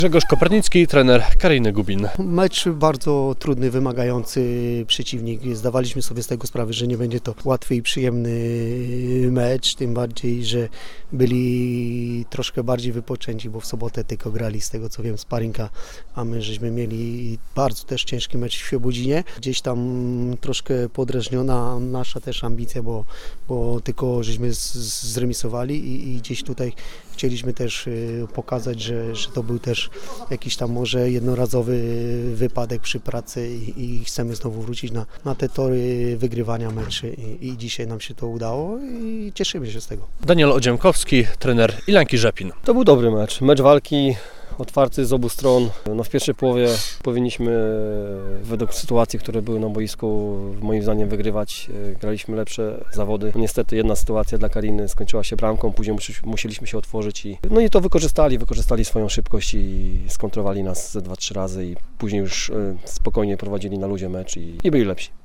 Grzegorz Kopernicki, trener Kariny Gubin. Mecz bardzo trudny, wymagający przeciwnik. Zdawaliśmy sobie z tego sprawę, że nie będzie to łatwy i przyjemny mecz, tym bardziej, że byli troszkę bardziej wypoczęci, bo w sobotę tylko grali, z tego co wiem, sparinga, a my żeśmy mieli bardzo też ciężki mecz w Świebodzinie. Gdzieś tam troszkę podrażniona nasza też ambicja, bo tylko żeśmy zremisowali i gdzieś tutaj chcieliśmy też pokazać, że to był też jakiś tam może jednorazowy wypadek przy pracy i chcemy znowu wrócić na te tory wygrywania meczy i dzisiaj nam się to udało i cieszymy się z tego. Daniel Odziemkowski, trener Ilanki Rzepin. To był dobry mecz walki, otwarty z obu stron. W pierwszej połowie powinniśmy według sytuacji, które były na boisku, moim zdaniem wygrywać. Graliśmy lepsze zawody. Niestety jedna sytuacja dla Kariny skończyła się bramką, później musieliśmy się otworzyć i to wykorzystali swoją szybkość i skontrowali nas ze 2-3 razy i później już spokojnie prowadzili na luzie mecz i byli lepsi.